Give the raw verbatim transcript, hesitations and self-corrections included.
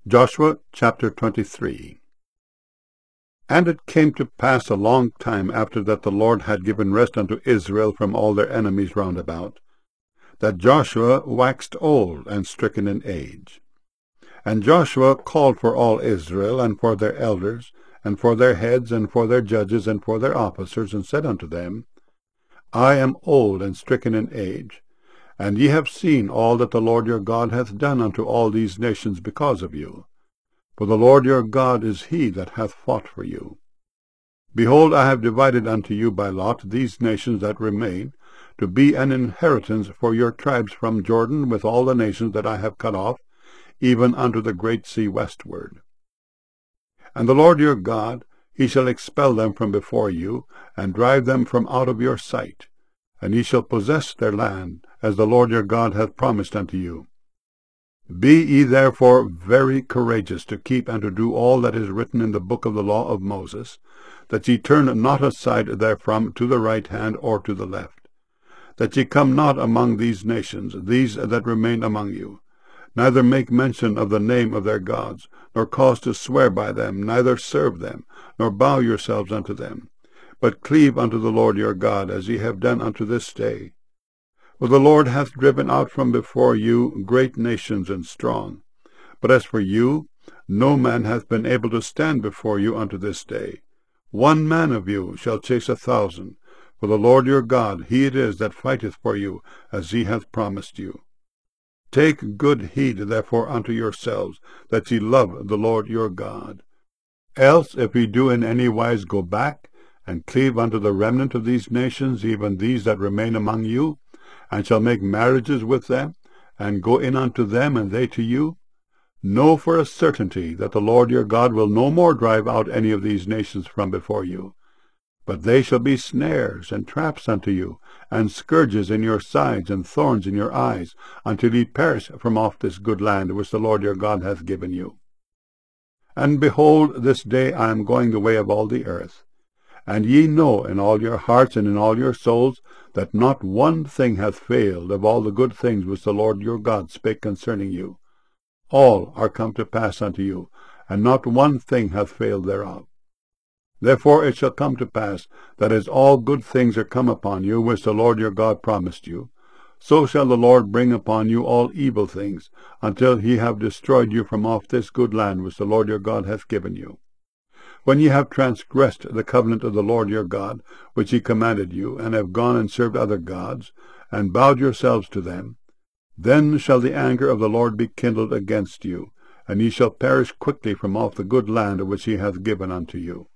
Joshua chapter twenty-three. And it came to pass a long time after that the Lord had given rest unto Israel from all their enemies round about, that Joshua waxed old and stricken in age. And Joshua called for all Israel, and for their elders, and for their heads, and for their judges, and for their officers, and said unto them, I am old and stricken in age, and ye have seen all that the Lord your God hath done unto all these nations because of you. For the Lord your God is he that hath fought for you. Behold, I have divided unto you by lot these nations that remain, to be an inheritance for your tribes from Jordan with all the nations that I have cut off, even unto the great sea westward. And the Lord your God, he shall expel them from before you, and drive them from out of your sight, and ye shall possess their land, as the Lord your God hath promised unto you. Be ye therefore very courageous to keep and to do all that is written in the book of the law of Moses, that ye turn not aside therefrom to the right hand or to the left, that ye come not among these nations, these that remain among you, neither make mention of the name of their gods, nor cause to swear by them, neither serve them, nor bow yourselves unto them, but cleave unto the Lord your God, as ye have done unto this day. For the Lord hath driven out from before you great nations and strong. But as for you, no man hath been able to stand before you unto this day. One man of you shall chase a thousand. For the Lord your God, he it is that fighteth for you, as he hath promised you. Take good heed therefore unto yourselves, that ye love the Lord your God. Else, if ye do in any wise go back, and cleave unto the remnant of these nations, even these that remain among you, and shall make marriages with them, and go in unto them, and they to you, know for a certainty that the Lord your God will no more drive out any of these nations from before you, but they shall be snares and traps unto you, and scourges in your sides, and thorns in your eyes, until ye perish from off this good land which the Lord your God hath given you. And behold, this day I am going the way of all the earth. And ye know in all your hearts and in all your souls that not one thing hath failed of all the good things which the Lord your God spake concerning you. All are come to pass unto you, and not one thing hath failed thereof. Therefore it shall come to pass, that as all good things are come upon you, which the Lord your God promised you, so shall the Lord bring upon you all evil things, until he have destroyed you from off this good land which the Lord your God hath given you. When ye have transgressed the covenant of the Lord your God, which he commanded you, and have gone and served other gods, and bowed yourselves to them, then shall the anger of the Lord be kindled against you, and ye shall perish quickly from off the good land which he hath given unto you.